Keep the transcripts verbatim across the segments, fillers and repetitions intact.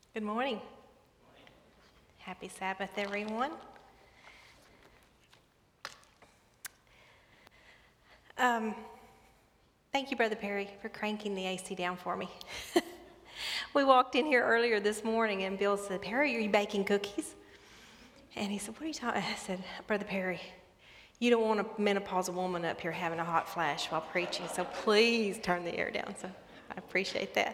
Good morning. Happy Sabbath, everyone. Um, thank you, Brother Perry, for cranking the A C down for me. We walked in here earlier this morning, and Bill said, "Perry, are you baking cookies?" And he said, "What are you talking?" I said, "Brother Perry, you don't want a menopausal woman up here having a hot flash while preaching, so please turn the air down." So I appreciate that.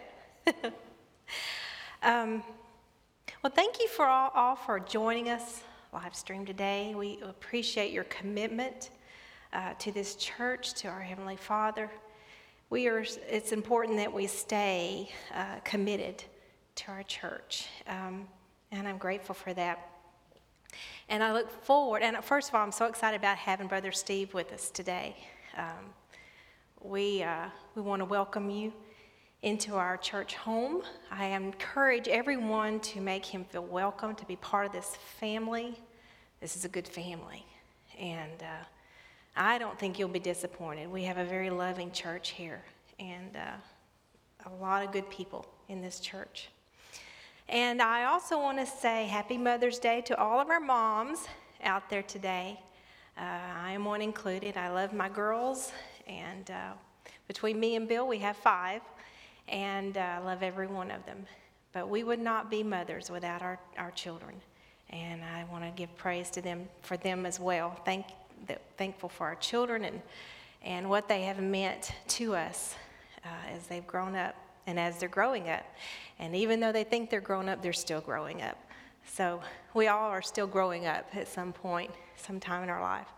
um, Well, thank you for all, all for joining us live stream today. We appreciate your commitment uh, to this church, to our Heavenly Father. We are. It's important that we stay uh, committed to our church, um, and I'm grateful for that. And I look forward. And first of all, I'm so excited about having Brother Steve with us today. Um, we uh, we want to welcome you into our church home. I encourage everyone to make him feel welcome, to be part of this family. This is a good family, and uh, I don't think you'll be disappointed. We have a very loving church here, and uh, a lot of good people in this church. And I also want to say Happy Mother's Day to all of our moms out there today. Uh, I am one included. I love my girls, and uh, between me and Bill, we have five. And I uh, love every one of them. But we would not be mothers without our, our children. And I want to give praise to them for them as well. Thank, thankful for our children and, and what they have meant to us uh, as they've grown up and as they're growing up. And even though they think they're grown up, they're still growing up. So we all are still growing up at some point, sometime in our life.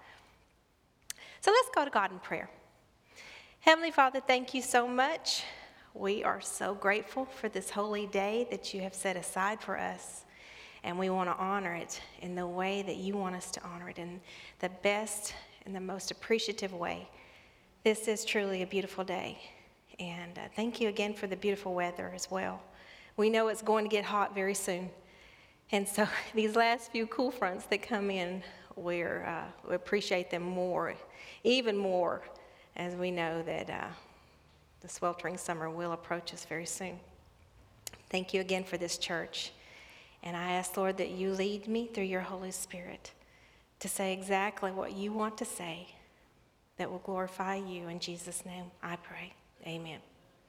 So let's go to God in prayer. Heavenly Father, thank you so much. We are so grateful for this holy day that you have set aside for us, and we want to honor it in the way that you want us to honor it, in the best and the most appreciative way. This is truly a beautiful day, and uh, thank you again for the beautiful weather as well. We know it's going to get hot very soon, and so these last few cool fronts that come in, we're, uh, we appreciate them more, even more, as we know that uh, the sweltering summer will approach us very soon. Thank you again for this church. And I ask, Lord, that you lead me through your Holy Spirit to say exactly what you want to say that will glorify you. In Jesus' name, I pray. Amen.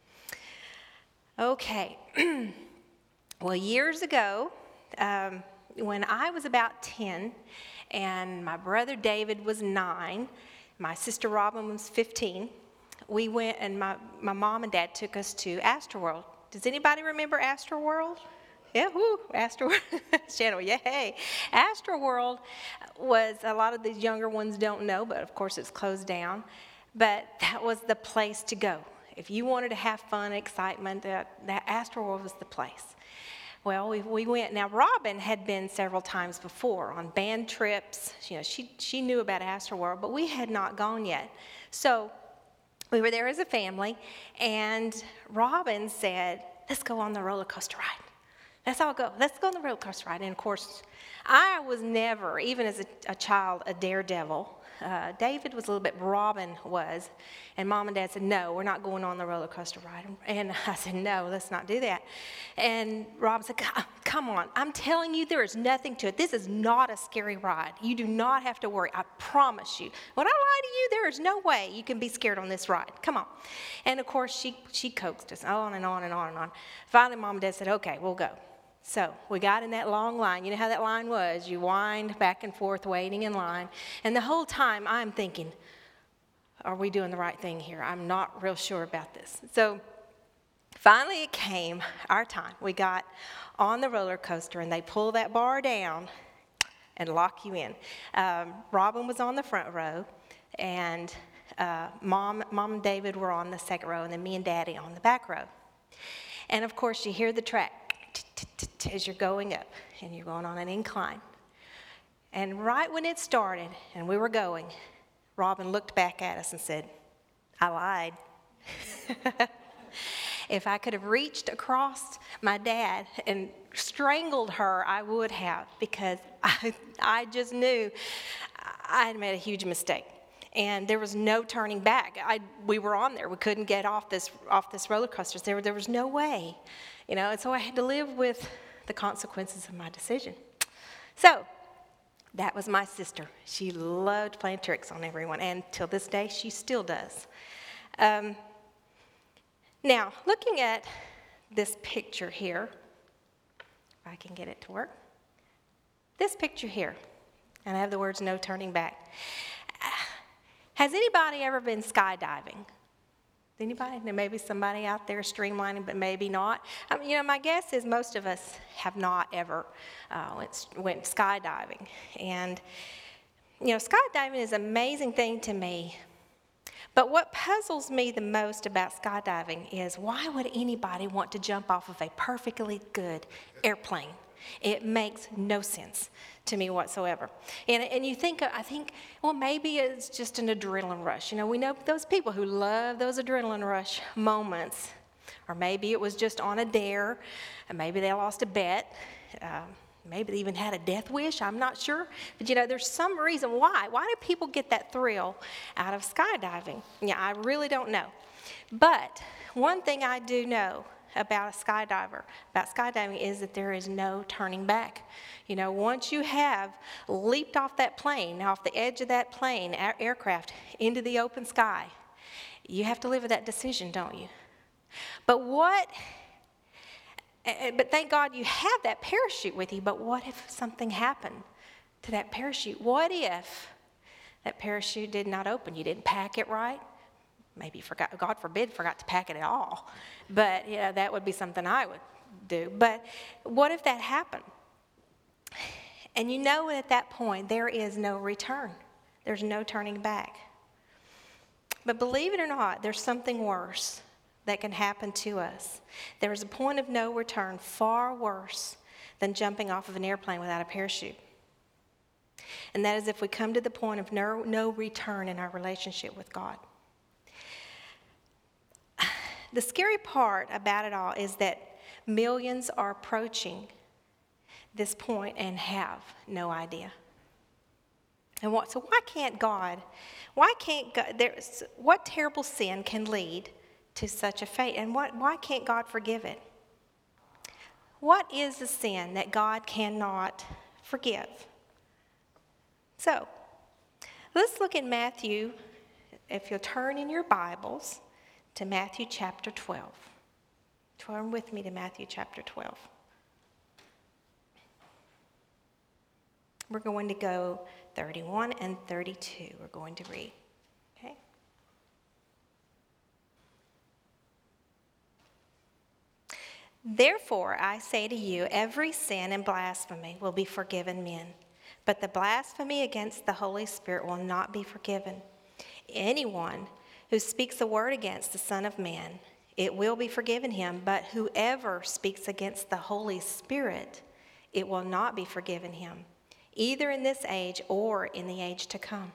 Okay. Well, years ago, um, when I was about ten and my brother David was nine, my sister Robin was fifteen, we went, and my, my mom and dad took us to Astroworld. Does anybody remember Astroworld? Yeah, whoo, Astroworld. Channel, yay. Astroworld was, a lot of these younger ones don't know, but of course it's closed down. But that was the place to go. If you wanted to have fun, excitement, that, that Astroworld was the place. Well, we, we went. Now, Robin had been several times before on band trips. You know, she, she knew about Astroworld, but we had not gone yet. So we were there as a family, and Robin said, "Let's go on the roller coaster ride. Let's all go. Let's go on the roller coaster ride." And of course, I was never, even as a, a child, a daredevil. Uh, David was a little bit, Robin was. And Mom and Dad said, "No, we're not going on the roller coaster ride." And I said, "No, let's not do that." And Robin said, "Come on, I'm telling you, there is nothing to it. This is not a scary ride. You do not have to worry. I promise you. When I lie to you, there is no way you can be scared on this ride. Come on." And of course, she, she coaxed us on and on and on and on. Finally, Mom and Dad said, "Okay, we'll go." So we got in that long line. You know how that line was. You wind back and forth waiting in line. And the whole time I'm thinking, are we doing the right thing here? I'm not real sure about this. So finally it came, our time. We got on the roller coaster, and they pull that bar down and lock you in. Um, Robin was on the front row, and uh, Mom, Mom and David were on the second row, and then me and Daddy on the back row. And of course, you hear the track as you're going up, and you're going on an incline. And right when it started and we were going, Robin looked back at us and said, "I lied." If I could have reached across my dad and strangled her, I would have, because I, I just knew I had made a huge mistake. And there was no turning back. I, we were on there. We couldn't get off this off this roller coaster. There, there was no way, you know. And so I had to live with the consequences of my decision. So, that was my sister. She loved playing tricks on everyone, and till this day, she still does. Um, now, looking at this picture here, if I can get it to work. This picture here, and I have the words "no turning back." Has anybody ever been skydiving? Anybody? There may be somebody out there streamlining, but maybe not. I mean, you know, my guess is most of us have not ever uh, went, went skydiving. And, you know, skydiving is an amazing thing to me. But what puzzles me the most about skydiving is, why would anybody want to jump off of a perfectly good airplane? It makes no sense to me whatsoever. And, and you think, I think, well, maybe it's just an adrenaline rush. You know, we know those people who love those adrenaline rush moments. Or maybe it was just on a dare, and maybe they lost a bet. Uh, maybe they even had a death wish, I'm not sure. But, you know, there's some reason why. Why do people get that thrill out of skydiving? Yeah, I really don't know. But one thing I do know about a skydiver, about skydiving, is that there is no turning back. You know, once you have leaped off that plane, off the edge of that plane, air- aircraft, into the open sky, you have to live with that decision, don't you? But what, but thank God you have that parachute with you, but what if something happened to that parachute? What if that parachute did not open? You didn't pack it right? Maybe you forgot, God forbid, forgot to pack it at all. But, yeah, that would be something I would do. But what if that happened? And you know at that point, there is no return. There's no turning back. But believe it or not, there's something worse that can happen to us. There is a point of no return far worse than jumping off of an airplane without a parachute. And that is if we come to the point of no, no return in our relationship with God. The scary part about it all is that millions are approaching this point and have no idea. And what? So why can't God? Why can't God? There's, what terrible sin can lead to such a fate? And what? Why can't God forgive it? What is the sin that God cannot forgive? So let's look at Matthew. If you'll turn in your Bibles to Matthew chapter twelve. Turn with me to Matthew chapter twelve. We're going to go thirty-one and thirty-two. We're going to read. Okay? Therefore, I say to you, every sin and blasphemy will be forgiven men, but the blasphemy against the Holy Spirit will not be forgiven. Anyone who speaks a word against the Son of Man, it will be forgiven him, but whoever speaks against the Holy Spirit, it will not be forgiven him, either in this age or in the age to come.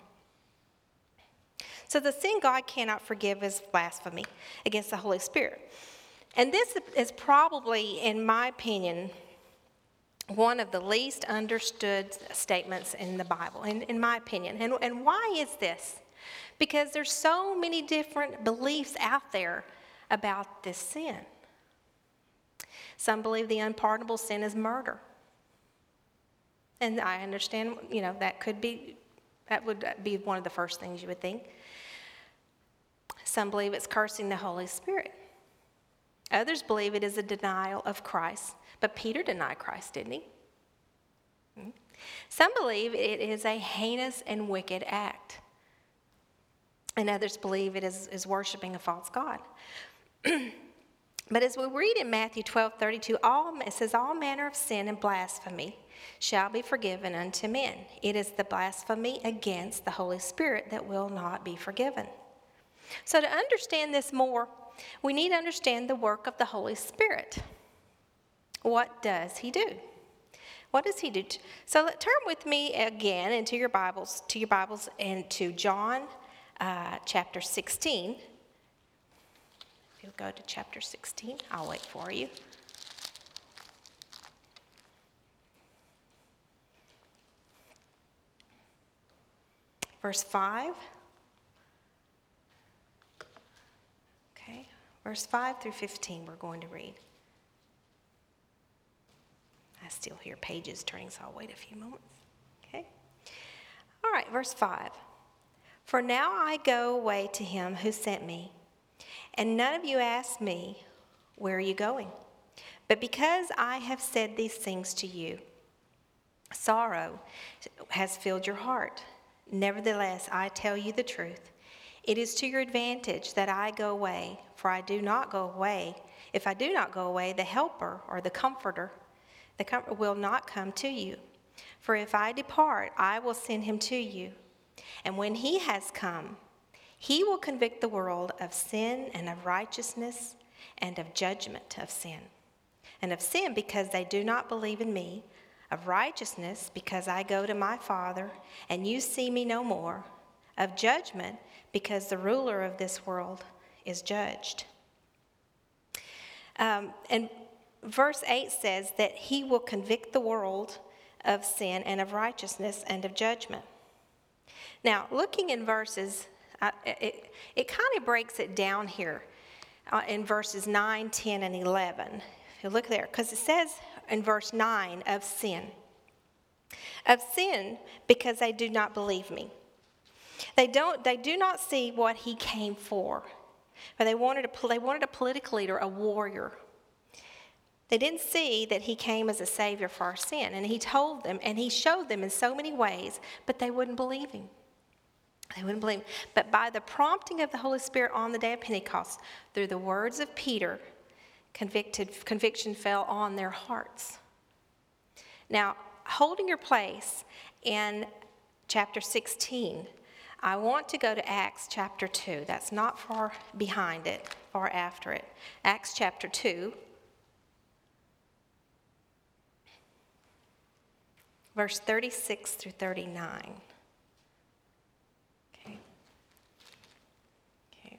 So the sin God cannot forgive is blasphemy against the Holy Spirit. And this is probably, in my opinion, one of the least understood statements in the Bible, in, in my opinion. And, and why is this? Because there's so many different beliefs out there about this sin. Some believe the unpardonable sin is murder. And I understand, you know, that could be, that would be one of the first things you would think. Some believe it's cursing the Holy Spirit. Others believe it is a denial of Christ. But Peter denied Christ, didn't he? Some believe it is a heinous and wicked act. And others believe it is, is worshiping a false god. But as we read in Matthew twelve thirty-two, all, it says, all manner of sin and blasphemy shall be forgiven unto men. It is the blasphemy against the Holy Spirit that will not be forgiven. So to understand this more, we need to understand the work of the Holy Spirit. What does he do? What does he do? So let, turn with me again into your Bibles, to your Bibles, and to John uh, chapter sixteen. If you'll go to chapter sixteen, I'll wait for you. Verse five. Okay, verse five through fifteen we're going to read. still hear pages turning, so I'll wait a few moments. Okay? All right, verse five. For now I go away to him who sent me, and none of you asked me, where are you going? But because I have said these things to you, sorrow has filled your heart. Nevertheless, I tell you the truth. It is to your advantage that I go away, for I do not go away. If I do not go away, the helper or the comforter, the comforter will not come to you. For if I depart, I will send him to you. And when he has come, he will convict the world of sin and of righteousness and of judgment of sin. And of sin because they do not believe in me, of righteousness because I go to my Father and you see me no more, of judgment because the ruler of this world is judged. Um, and verse eight says that he will convict the world of sin and of righteousness and of judgment. Now, looking in verses, uh, it, it kind of breaks it down here uh, in verses nine, ten, and eleven. If you look there, because it says in verse nine of sin. Of sin because they do not believe me. They don't. They do not see what he came for. But they wanted a, they wanted a political leader, a warrior. They didn't see that he came as a savior for our sin. And he told them, and he showed them in so many ways, but they wouldn't believe him. They wouldn't believe him. But by the prompting of the Holy Spirit on the day of Pentecost, through the words of Peter, convicted, conviction fell on their hearts. Now, holding your place in chapter sixteen, I want to go to Acts chapter two. That's not far behind it, far after it. Acts chapter two. Verse thirty-six through thirty-nine. Okay. Okay.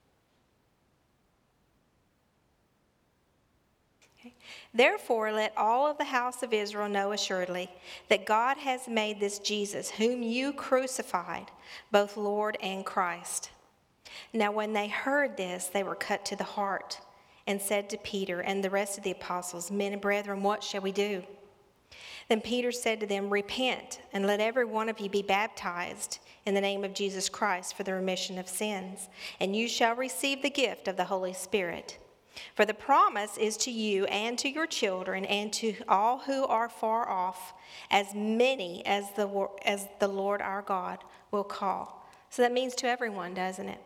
Okay. Therefore, let all of the house of Israel know assuredly that God has made this Jesus, whom you crucified, both Lord and Christ. Now, when they heard this, they were cut to the heart and said to Peter and the rest of the apostles, Men and brethren, what shall we do? Then Peter said to them, Repent, and let every one of you be baptized in the name of Jesus Christ for the remission of sins, and you shall receive the gift of the Holy Spirit. For the promise is to you and to your children and to all who are far off, as many as the, as the Lord our God will call. So that means to everyone, doesn't it?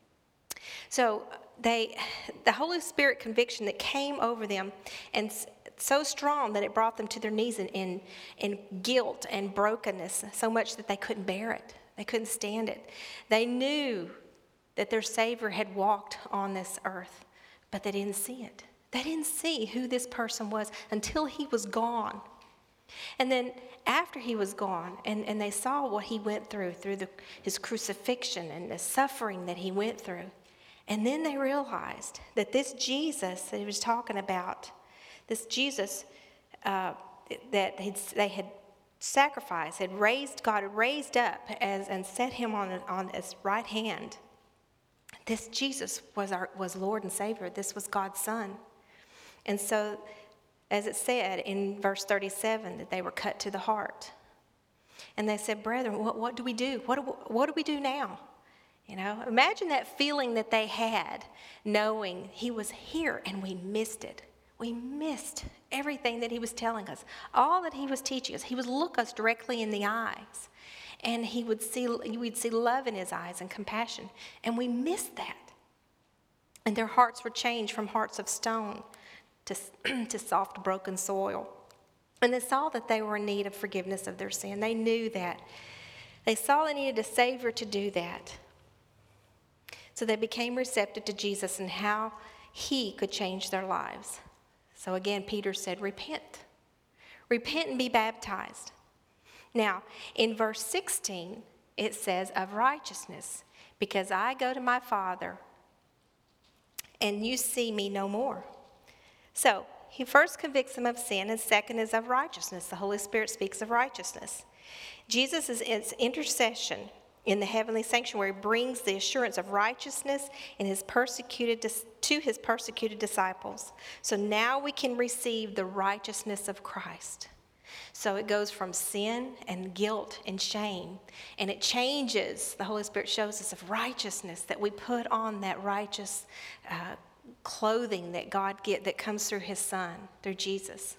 So they, the Holy Spirit conviction that came over them, and so strong that it brought them to their knees in, in, in guilt and brokenness, so much that they couldn't bear it. They couldn't stand it. They knew that their Savior had walked on this earth, but they didn't see it. They didn't see who this person was until he was gone. And then after he was gone, and, and they saw what he went through, through the, his crucifixion and the suffering that he went through. And then they realized that this Jesus that he was talking about, this Jesus uh, that they had sacrificed, had raised, God had raised up as, and set him on, on his right hand. This Jesus was our was Lord and Savior. This was God's Son. And so, as it said in verse thirty-seven, that they were cut to the heart. And they said, Brethren, what, what do we do? What do, what do we do now? You know, imagine that feeling that they had, knowing he was here and we missed it. We missed everything that he was telling us, all that he was teaching us. He would look us directly in the eyes, and he would see, we'd see love in his eyes and compassion, and we missed that. And their hearts were changed from hearts of stone to, to soft, broken soil. And they saw that they were in need of forgiveness of their sin. They knew that. They saw they needed a Savior to do that. So they became receptive to Jesus and how he could change their lives. So again, Peter said, repent. Repent and be baptized. Now, in verse sixteen, it says, of righteousness, because I go to my Father, and you see me no more. So, he first convicts them of sin, and second is of righteousness. The Holy Spirit speaks of righteousness. Jesus' intercession in the heavenly sanctuary brings the assurance of righteousness in his persecuted to his persecuted disciples. So now we can receive the righteousness of Christ. So it goes from sin and guilt and shame, and it changes. The Holy Spirit shows us of righteousness, that we put on that righteous uh, clothing that God get that comes through his Son, through Jesus.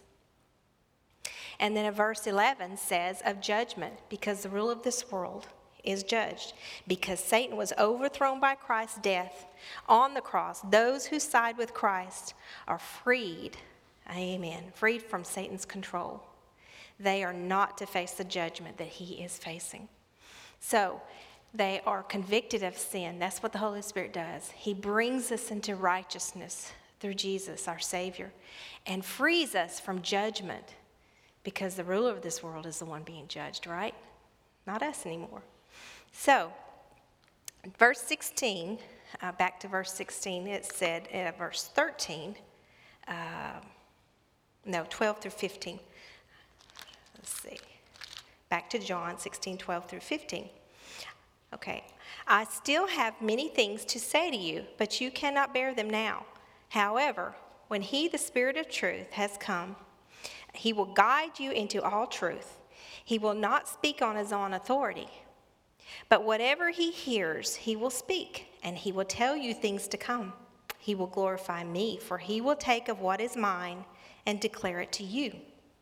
And then in verse eleven says of judgment, because the rule of this world is judged. Because Satan was overthrown by Christ's death on the cross, those who side with Christ are freed, amen, freed from Satan's control. They are not to face the judgment that he is facing. So they are convicted of sin. That's what the Holy Spirit does. He brings us into righteousness through Jesus, our Savior, and frees us from judgment, because the ruler of this world is the one being judged, right? Not us anymore. So, verse sixteen, uh, back to verse sixteen, it said, uh, verse thirteen, uh, no, twelve through fifteen. Let's see. Back to John sixteen, twelve through fifteen. Okay. I still have many things to say to you, but you cannot bear them now. However, when he, the Spirit of truth, has come, he will guide you into all truth. He will not speak on his own authority, but whatever he hears, he will speak, and he will tell you things to come. He will glorify me, for he will take of what is mine and declare it to you.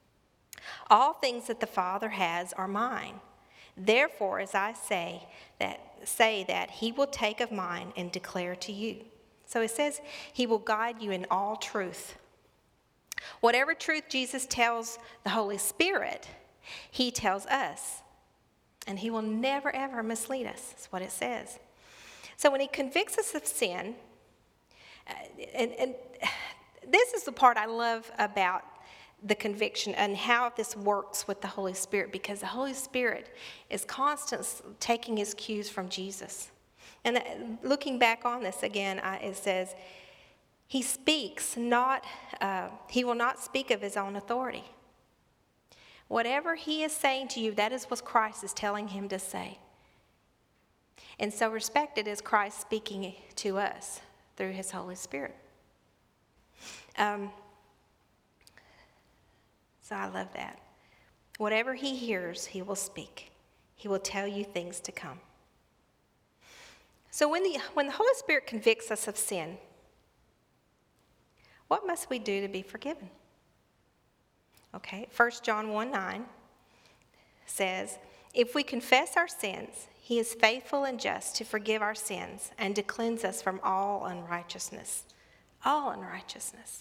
All things that the Father has are mine. Therefore, as I say that, say that he will take of mine and declare to you. So it says he will guide you in all truth. Whatever truth Jesus tells the Holy Spirit, he tells us. And he will never, ever mislead us. That's what it says. So when he convicts us of sin, uh, and, and this is the part I love about the conviction and how this works with the Holy Spirit, because the Holy Spirit is constantly taking his cues from Jesus. And looking back on this again, I, it says, he speaks not, uh, he will not speak of his own authority. Whatever he is saying to you, that is what Christ is telling him to say. And so respect it as Christ speaking to us through his Holy Spirit. Um, so I love that. Whatever he hears, he will speak. He will tell you things to come. So when the, when the Holy Spirit convicts us of sin, what must we do to be forgiven? Okay, First John one nine says, if we confess our sins, he is faithful and just to forgive our sins and to cleanse us from all unrighteousness. All unrighteousness.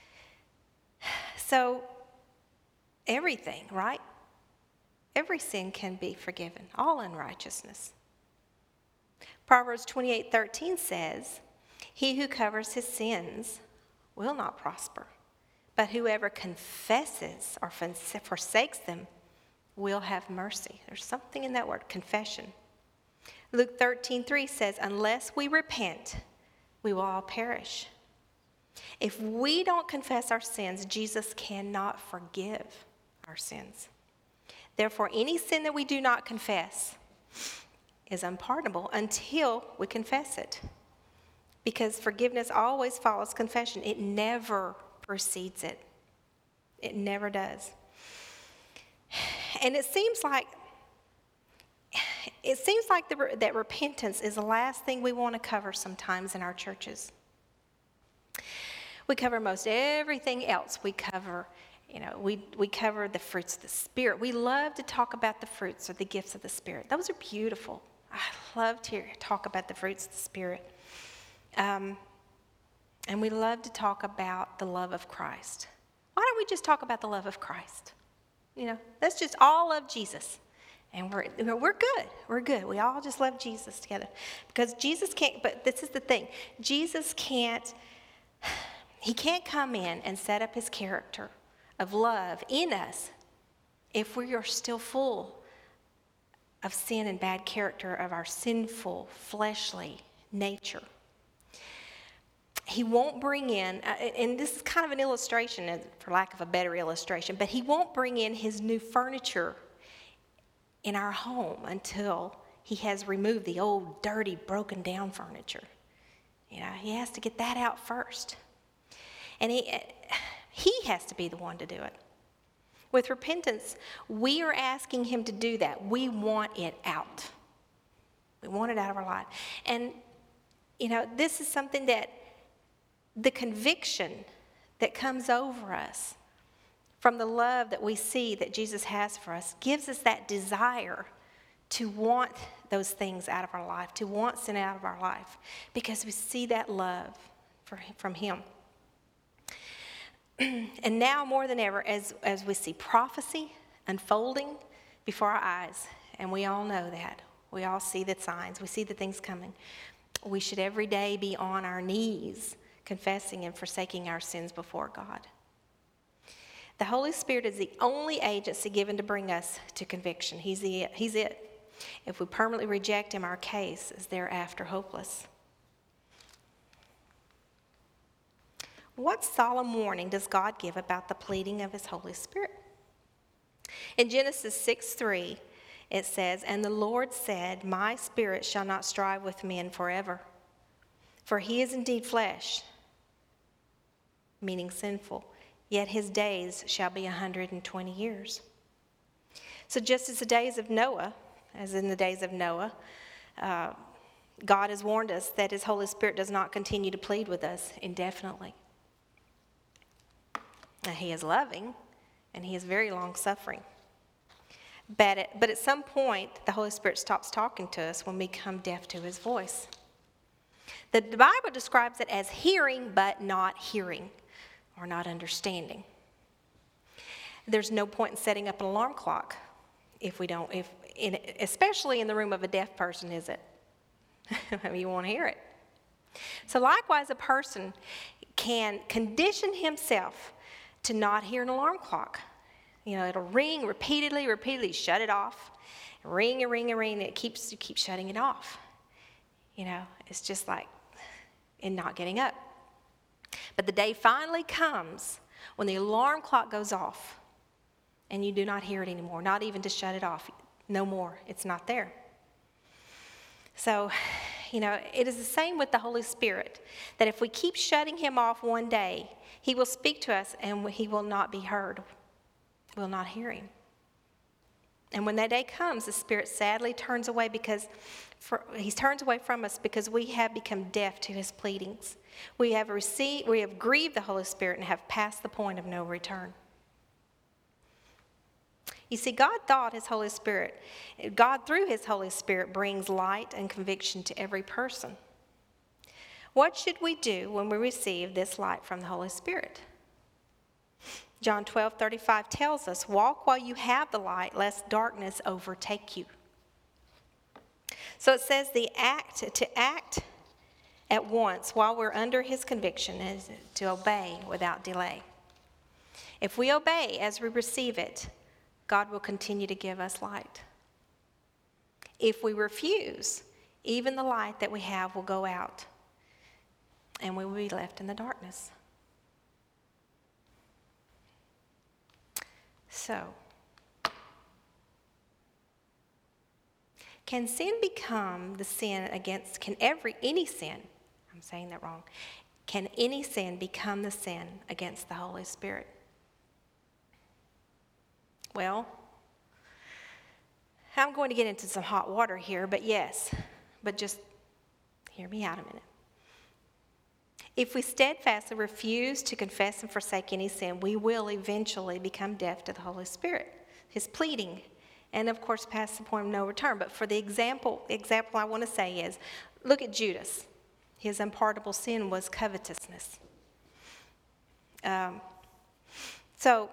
So, everything, right? Every sin can be forgiven. All unrighteousness. Proverbs twenty-eight thirteen says, he who covers his sins will not prosper, but whoever confesses or forsakes them will have mercy. There's something in that word, confession. Luke thirteen three says, unless we repent, we will all perish. If we don't confess our sins, Jesus cannot forgive our sins. Therefore, any sin that we do not confess is unpardonable until we confess it. Because forgiveness always follows confession. It never precedes it. It never does. And it seems like it seems like the, that repentance is the last thing we want to cover sometimes in our churches. We cover most everything else. We cover, you know, we, we cover the fruits of the Spirit. We love to talk about the fruits or the gifts of the Spirit. Those are beautiful. I love to hear, talk about the fruits of the Spirit. Um, and we love to talk about the love of Christ. Why don't we just talk about the love of Christ? You know, let's just all love Jesus. And we're, we're good. We're good. We all just love Jesus together. Because Jesus can't, but this is the thing. Jesus can't, he can't come in and set up his character of love in us if we are still full of sin and bad character of our sinful, fleshly nature. He won't bring in, uh, and this is kind of an illustration, for lack of a better illustration, but he won't bring in his new furniture in our home until he has removed the old, dirty, broken down furniture. You know, he has to get that out first. And he, he has to be the one to do it. With repentance, we are asking him to do that. We want it out. We want it out of our life. And, you know, this is something that the conviction that comes over us from the love that we see that Jesus has for us gives us that desire to want those things out of our life, to want sin out of our life, because we see that love for, from him. And now more than ever, as, as we see prophecy unfolding before our eyes, and we all know that, we all see the signs, we see the things coming, we should every day be on our knees confessing and forsaking our sins before God. The Holy Spirit is the only agency given to bring us to conviction. He's, the, he's it. If we permanently reject him, our case is thereafter hopeless. What solemn warning does God give about the pleading of his Holy Spirit? In Genesis six three, it says, "And the Lord said, My spirit shall not strive with men forever, for he is indeed flesh," meaning sinful, "yet his days shall be a hundred and twenty years." So just as the days of Noah, as in the days of Noah, uh, God has warned us that his Holy Spirit does not continue to plead with us indefinitely. Now, he is loving, and he is very long-suffering. But at, but at some point, the Holy Spirit stops talking to us when we become deaf to his voice. The, the Bible describes it as hearing, but not hearing, or not understanding. There's no point in setting up an alarm clock if we don't, if in, especially in the room of a deaf person, is it? I mean, you won't hear it. So likewise, a person can condition himself to not hear an alarm clock. You know, it'll ring repeatedly, repeatedly, shut it off. Ring and ring and ring, and it keeps, you keep shutting it off. You know, it's just like in not getting up. But the day finally comes when the alarm clock goes off and you do not hear it anymore, not even to shut it off. No more. It's not there. So, you know, it is the same with the Holy Spirit, that if we keep shutting him off one day, he will speak to us and he will not be heard. We'll not hear him. And when that day comes, the Spirit sadly turns away because for, he turns away from us because we have become deaf to his pleadings. We have received, we have grieved the Holy Spirit and have passed the point of no return. You see, God thought his Holy Spirit, God through his Holy Spirit brings light and conviction to every person. What should we do when we receive this light from the Holy Spirit? John twelve thirty-five tells us, "Walk while you have the light, lest darkness overtake you." So it says the act, to act at once while we're under his conviction is to obey without delay. If we obey as we receive it, God will continue to give us light. If we refuse, even the light that we have will go out, and we will be left in the darkness. So, can sin become the sin against, can every, any sin, I'm saying that wrong, can any sin become the sin against the Holy Spirit? Well, I'm going to get into some hot water here, but yes, but just hear me out a minute. If we steadfastly refuse to confess and forsake any sin, we will eventually become deaf to the Holy Spirit, his pleading, and of course past the point of no return. But for the example, example I want to say is, look at Judas. His unpardonable sin was covetousness. Um, so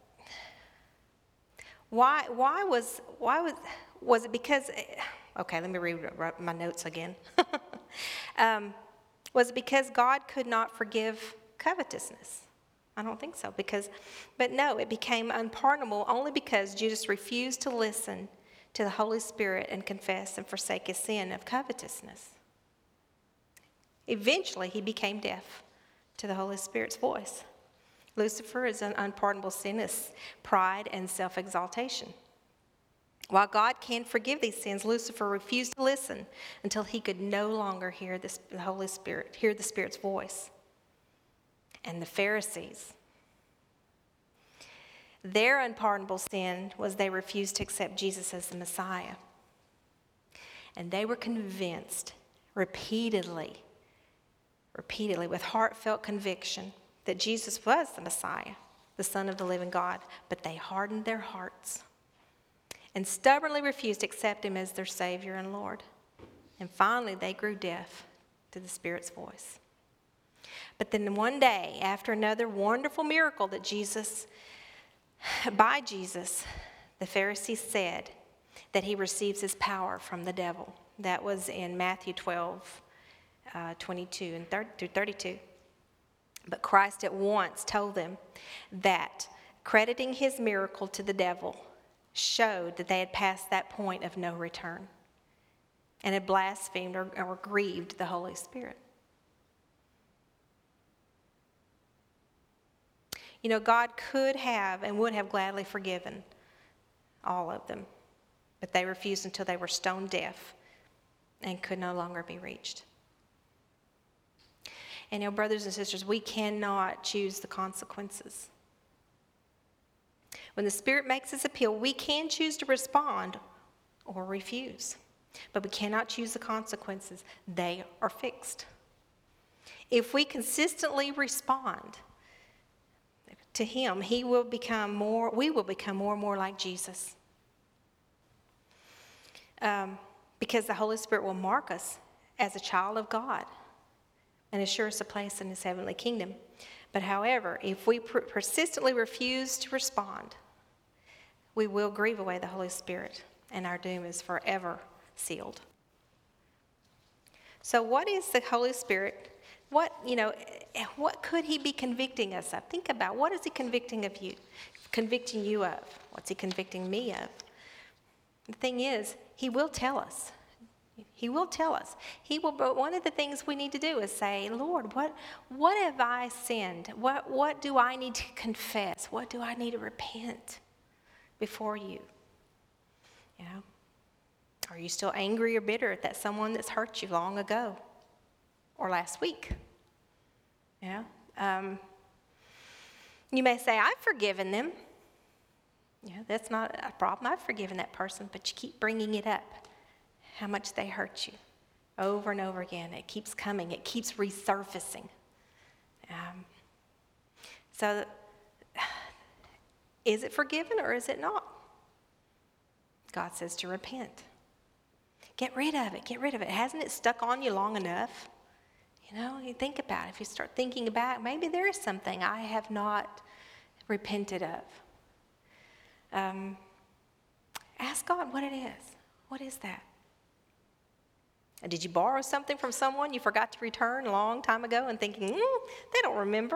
why why was why was was it because? Okay, let me read my notes again. um, Was it because God could not forgive covetousness? I don't think so. Because, but no, it became unpardonable only because Judas refused to listen to the Holy Spirit and confess and forsake his sin of covetousness. Eventually, he became deaf to the Holy Spirit's voice. Lucifer is an unpardonable sin, is pride and self-exaltation. While God can forgive these sins, Lucifer refused to listen until he could no longer hear the Holy Spirit, hear the Spirit's voice. And the Pharisees, their unpardonable sin was they refused to accept Jesus as the Messiah. And they were convinced repeatedly, repeatedly, with heartfelt conviction that Jesus was the Messiah, the Son of the living God, but they hardened their hearts and stubbornly refused to accept him as their Savior and Lord. And finally, they grew deaf to the Spirit's voice. But then one day, after another wonderful miracle that Jesus, by Jesus, the Pharisees said that he receives his power from the devil. That was in Matthew twelve, uh, twenty-two and thirty through thirty-two. But Christ at once told them that crediting his miracle to the devil showed that they had passed that point of no return and had blasphemed or, or grieved the Holy Spirit. You know, God could have and would have gladly forgiven all of them, but they refused until they were stone deaf and could no longer be reached. And you know, brothers and sisters, we cannot choose the consequences. When the Spirit makes his appeal, we can choose to respond or refuse, but we cannot choose the consequences. They are fixed. If we consistently respond to him, he will become more, we will become more and more like Jesus. Um, because the Holy Spirit will mark us as a child of God and assure us a place in his heavenly kingdom. But however, if we per- persistently refuse to respond, we will grieve away the Holy Spirit, and our doom is forever sealed. So what is the Holy Spirit? What, you know, what could he be convicting us of? Think about, what is he convicting of you, convicting you of? What's he convicting me of? The thing is, he will tell us. He will tell us. He will, but one of the things we need to do is say, Lord, what, what have I sinned? What, what do I need to confess? What do I need to repent before you? You know, are you still angry or bitter at that someone that's hurt you long ago or last week? You know, um, you may say, I've forgiven them. Yeah, that's not a problem. I've forgiven that person, but you keep bringing it up. How much they hurt you over and over again. It keeps coming. It keeps resurfacing. Um, so is it forgiven or is it not? God says to repent. Get rid of it. Get rid of it. Hasn't it stuck on you long enough? You know, you think about it. If you start thinking about, maybe there is something I have not repented of. Um, ask God what it is. What is that? Did you borrow something from someone you forgot to return a long time ago and thinking, mm, they don't remember?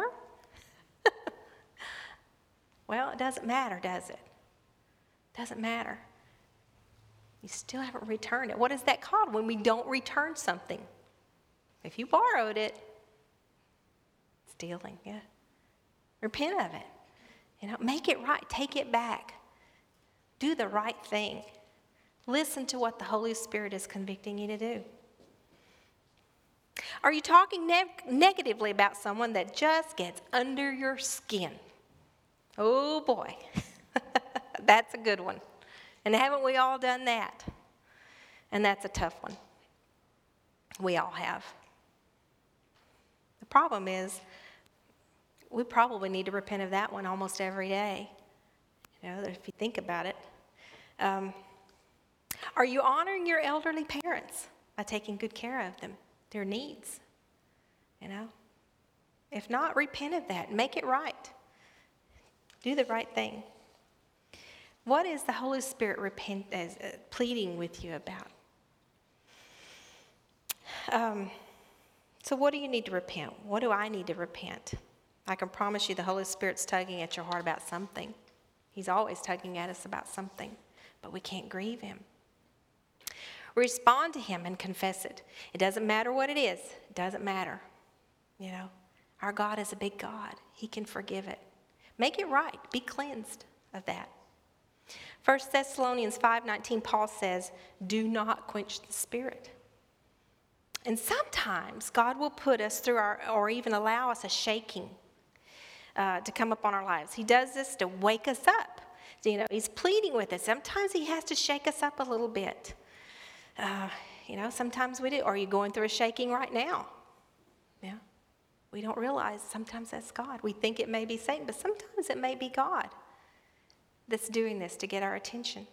Well, it doesn't matter, does it? Doesn't matter. You still haven't returned it. What is that called when we don't return something? If you borrowed it, stealing, yeah. Repent of it. You know, make it right. Take it back. Do the right thing. Listen to what the Holy Spirit is convicting you to do. Are you talking ne- negatively about someone that just gets under your skin? Oh boy, that's a good one. And haven't we all done that? And that's a tough one. We all have. The problem is, we probably need to repent of that one almost every day. You know, if you think about it. Um, are you honoring your elderly parents by taking good care of them, their needs? You know? If not, repent of that. Make it right. Do the right thing. What is the Holy Spirit repent, as, uh, pleading with you about? Um, so what do you need to repent? What do I need to repent? I can promise you the Holy Spirit's tugging at your heart about something. He's always tugging at us about something, but we can't grieve him. Respond to him and confess it. It doesn't matter what it is. It doesn't matter. You know, our God is a big God. He can forgive it. Make it right. Be cleansed of that. First Thessalonians five nineteen, Paul says, do not quench the spirit. And sometimes God will put us through our, or even allow us a shaking uh, to come upon our lives. He does this to wake us up. You know, he's pleading with us. Sometimes he has to shake us up a little bit. Uh, you know, sometimes we do. Are you going through a shaking right now? Yeah. We don't realize sometimes that's God. We think it may be Satan, but sometimes it may be God that's doing this to get our attention.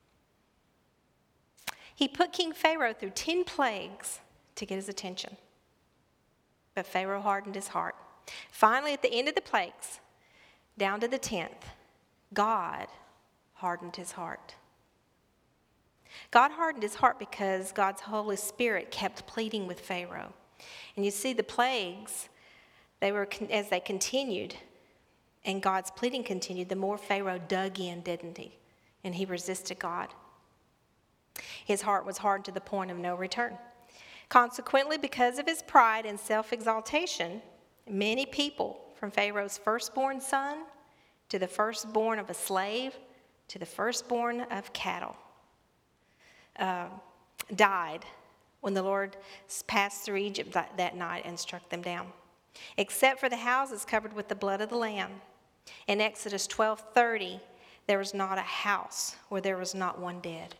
He put King Pharaoh through ten plagues to get his attention. But Pharaoh hardened his heart. Finally, at the end of the plagues, down to the tenth, God hardened his heart. God hardened his heart because God's Holy Spirit kept pleading with Pharaoh. And you see the plagues, they were as they continued, and God's pleading continued, the more Pharaoh dug in, didn't he? And he resisted God. His heart was hardened to the point of no return. Consequently, because of his pride and self-exaltation, many people, from Pharaoh's firstborn son to the firstborn of a slave to the firstborn of cattle, uh, died when the Lord passed through Egypt that, that night and struck them down, except for the houses covered with the blood of the Lamb. In Exodus twelve thirty, there was not a house where there was not one dead.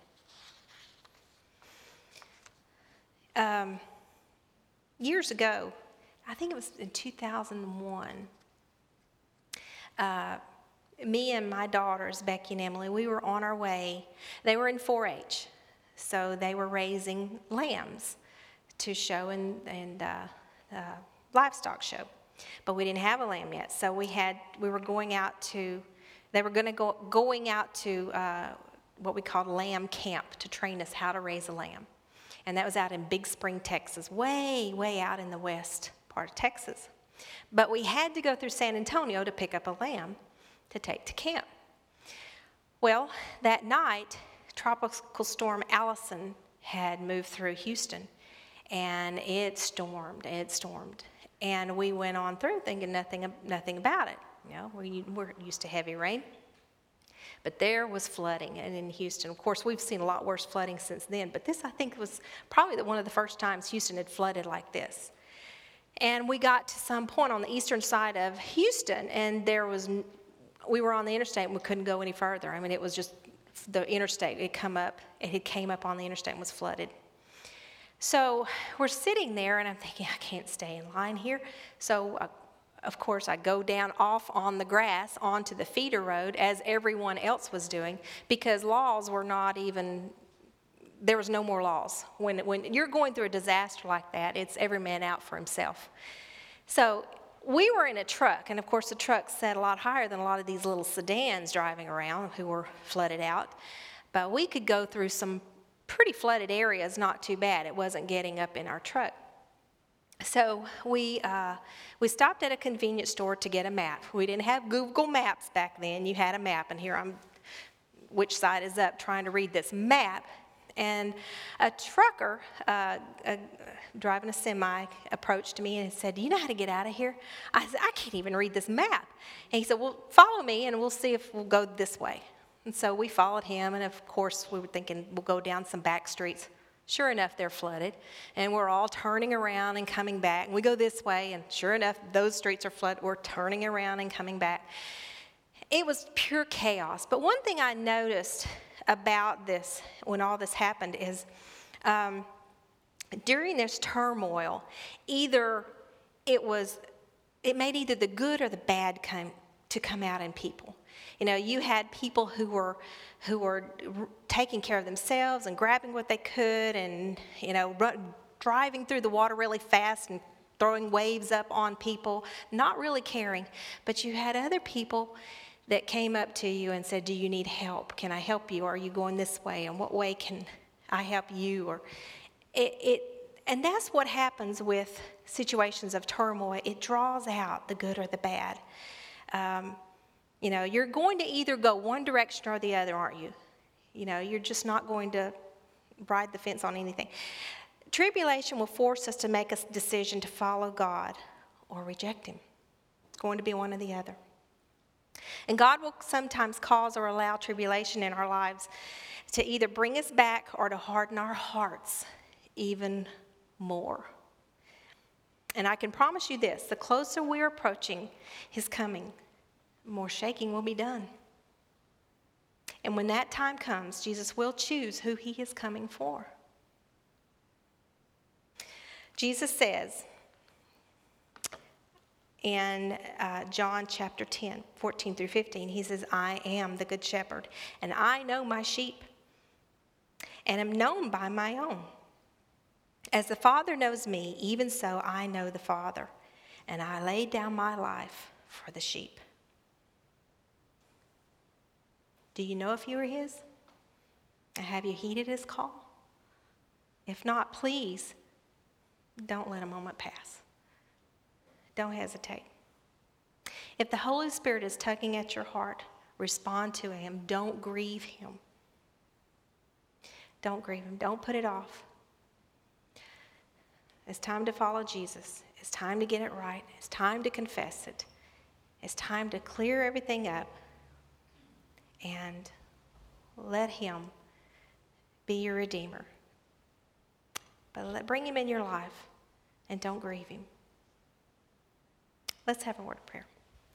Um, years ago, I think it was in two thousand one, uh, me and my daughters, Becky and Emily, we were on our way. They were in four H, so they were raising lambs to show and, and uh, uh, livestock show. But we didn't have a lamb yet, so we had we were going out to, they were going to go going out to uh, what we called lamb camp to train us how to raise a lamb. And that was out in Big Spring, Texas, way, way out in the west part of Texas. But we had to go through San Antonio to pick up a lamb to take to camp. Well, that night, Tropical Storm Allison had moved through Houston, and it stormed, it stormed. And we went on through thinking nothing, nothing about it. You know, we, we're used to heavy rain. But there was flooding and in Houston. Of course, we've seen a lot worse flooding since then, but this, I think, was probably the, one of the first times Houston had flooded like this. And we got to some point on the eastern side of Houston, and there was, we were on the interstate and we couldn't go any further. I mean, it was just the interstate. It come up, it had came up on the interstate and was flooded. So we're sitting there, and I'm thinking, I can't stay in line here. So uh, of course, I go down off on the grass onto the feeder road as everyone else was doing, because laws were not even, there was no more laws. When, when you're going through a disaster like that, it's every man out for himself. So we were in a truck, and of course the truck sat a lot higher than a lot of these little sedans driving around who were flooded out. But we could go through some pretty flooded areas, not too bad. It wasn't getting up in our truck. So we uh, we stopped at a convenience store to get a map. We didn't have Google Maps back then. You had a map, and here I'm, which side is up, trying to read this map. And a trucker uh, uh, driving a semi approached me and said, "Do you know how to get out of here?" I said, "I can't even read this map." And he said, "Well, follow me, and we'll see if we'll go this way." And so we followed him, and of course we were thinking we'll go down some back streets. Sure enough, they're flooded, and we're all turning around and coming back. And we go this way, and sure enough, those streets are flooded. We're turning around and coming back. It was pure chaos. But one thing I noticed about this, when all this happened, is um, during this turmoil, either it was, it made either the good or the bad come to come out in people. You know, you had people who were who were taking care of themselves and grabbing what they could, and you know, run, driving through the water really fast and throwing waves up on people, not really caring. But you had other people that came up to you and said, "Do you need help? Can I help you? Or are you going this way? And what way can I help you?" Or it, it and that's what happens with situations of turmoil. It draws out the good or the bad. Um, You know, you're going to either go one direction or the other, aren't you? You know, you're just not going to ride the fence on anything. Tribulation will force us to make a decision to follow God or reject him. It's going to be one or the other. And God will sometimes cause or allow tribulation in our lives to either bring us back or to harden our hearts even more. And I can promise you this, the closer we're approaching his coming, more shaking will be done. And when that time comes, Jesus will choose who he is coming for. Jesus says in uh, John chapter ten, fourteen through fifteen, he says, I am the good shepherd, and I know my sheep, and am known by my own. As the Father knows me, even so I know the Father, and I lay down my life for the sheep. Do you know if you are his? And have you heeded his call? If not, please don't let a moment pass. Don't hesitate. If the Holy Spirit is tugging at your heart, respond to him. Don't grieve him. Don't grieve him. Don't put it off. It's time to follow Jesus. It's time to get it right. It's time to confess it. It's time to clear everything up and let him be your Redeemer. But let, bring him in your life and don't grieve him. Let's have a word of prayer.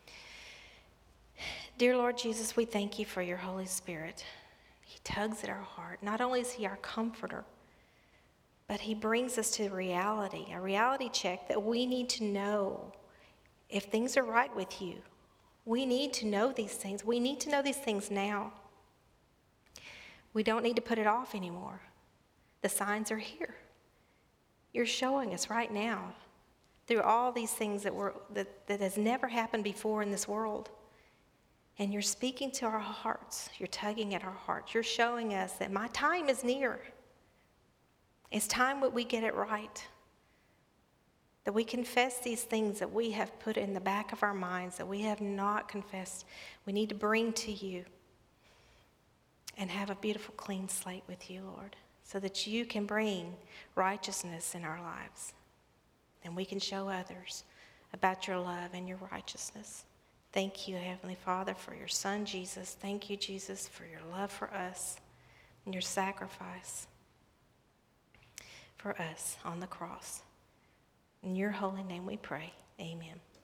Dear Lord Jesus, we thank you for your Holy Spirit. He tugs at our heart. Not only is he our comforter, but he brings us to reality, a reality check that we need to know if things are right with you. We need to know these things. We need to know these things now. We don't need to put it off anymore. The signs are here. You're showing us right now through all these things that were that, that has never happened before in this world. And you're speaking to our hearts. You're tugging at our hearts. You're showing us that my time is near. It's time that we get it right. That we confess these things that we have put in the back of our minds, that we have not confessed. We need to bring to you and have a beautiful, clean slate with you, Lord, so that you can bring righteousness in our lives. And we can show others about your love and your righteousness. Thank you, Heavenly Father, for your Son, Jesus. Thank you, Jesus, for your love for us and your sacrifice for us on the cross. In your holy name we pray. Amen.